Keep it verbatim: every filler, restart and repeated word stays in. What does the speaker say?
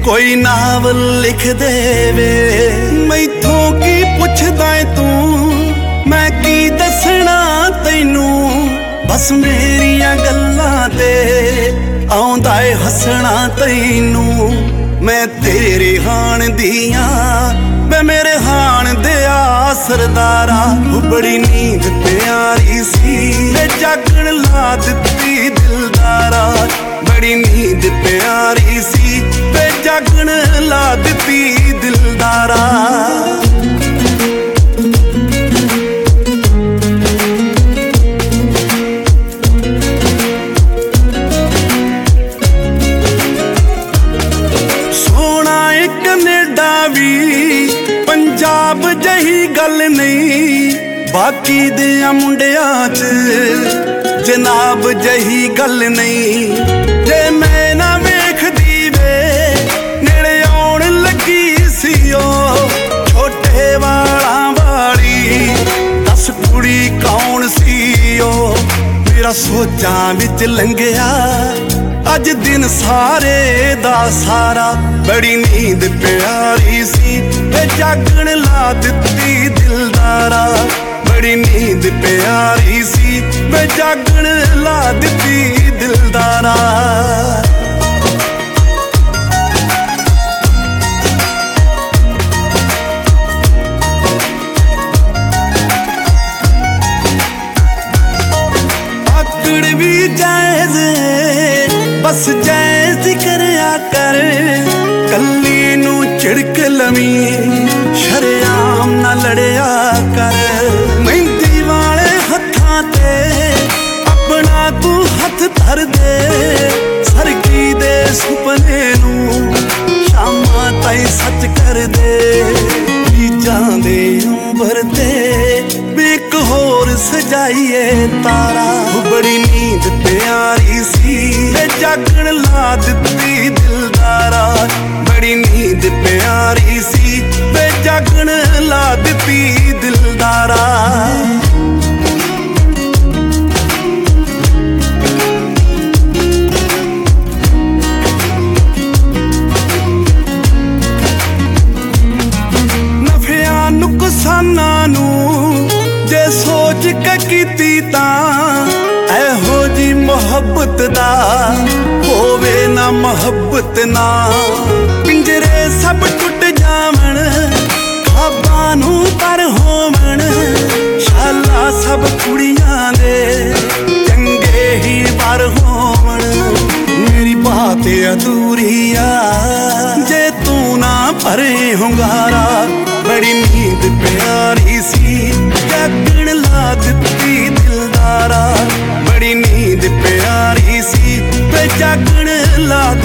कोई नावल लिख दे वे मैथों की पुछदा है तू मैं की दसना तैनू बस मेरिया गल्लां ते आउंदा है हसना तैनू मैं तेरे हाण दियां वे मेरे हाण दिया सरदारा बड़ी नींद प्यारी सी वे जागण ला दित्ती दिलदारा बड़ी नींद प्यारी सी वे जागण ला दित्ती दिलदारा सोना एक कनेडा भी पंजाब जही गल नहीं बाकी दिया मुंडिया च जनाब जही गल नहीं जे मैं ना वेखदी वे नेड़े आउण लगी सी ओ छोटे वाला वाली दस कुड़ी कौन सी ओ मेरा सोचां विच लंघिया अज दिन सारे दा सारा बड़ी नींद प्यारी सी वे जागण ला दित्ती दिलदारा बड़ी नींद प्यारी सी वे जागण ला दित्ती दिलदारा आकड़ भी जायज़ बस जैसी करया कर कल्ली नू झिड़क लवी शरेआम ना लड़िया कर मेहंदी वाले हत्थां ते अपना तू हथ धर दे सरकी दे सुपने नू शामां ताईं सच कर दे बीजां दे अंबर ते एक होर सजाइए तारा बड़ी नींद प्यारी सी वे जागण ला दित्ती दिलदारा बड़ी नींद प्यारी सी वे जागण ला दित्ती दिलदारा नफिया नुकसाना नू जे सोच के कीती तां एहो जी मोहब्बत दा होवे ना मोहब्बत ना पिंजरे सब टुट जावण ख्वाबां नू पर होवण शाला सब कुड़ियां दे चंगे ही पर होवण मेरी बात अधूरी आ जे तू ना भरे हुंगारा बड़ी नींद प्यारी सी जागण ला दित्ती दिलदारा बड़ी नींद प्यारी सी वे जागण ला